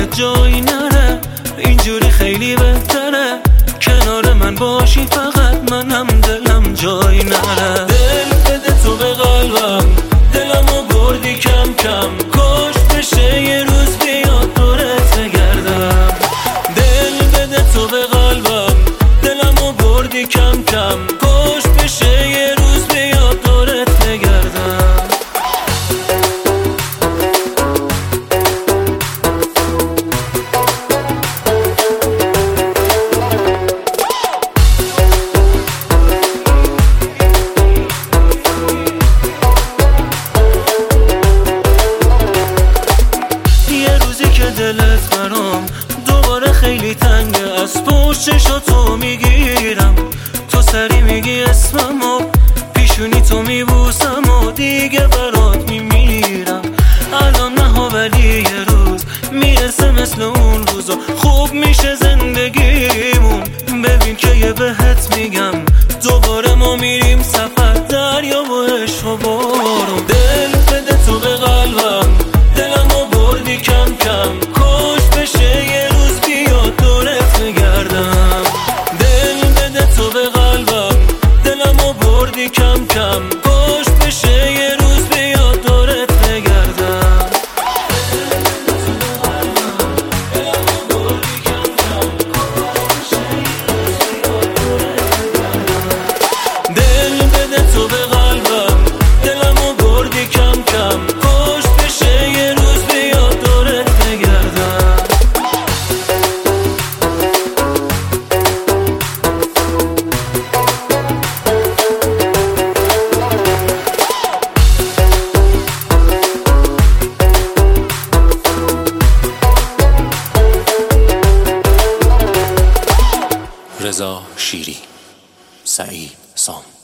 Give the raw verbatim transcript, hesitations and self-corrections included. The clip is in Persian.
جایی نره، اینجوری خیلی بهتره، کنار من باشی فقط منم دلم جایی نره. دل بده تو به قلبم، دلمو بردی کم کم، کاش بشه یه روز بیاد دورت بگردم. دل بده تو به قلبم، دلمو بردی کم کم، کاش بشه یه روز بیاد دورت بگردم. دلت برام دوباره خیلی تنگه، از پشت چشاتو میگیرم، تو سری میگی اسممو، پیشونی تو میبوسم و دیگه برات میمیرم. الان نه ولی یه روز میرسه مثل اون روزا، خوب میشه زندگیمون. ببین که یه بهت میگم، دوباره ما میریم سفر، دریا و عشق و بارون. دل بده تو به قلبم، دلمو بردی کم کم، کاش بشه یه روز بیاد دورت بگردم. دل بده تو به قلبم، دلمو بردی کم کم، کاش بشه یه روز بیاد دورت بگردم. دل بده تو به قلبم، دلمو بردی کم کم، کاش بشه یه روز بیاد دورت بگردم. رضا شیری، سعید سام.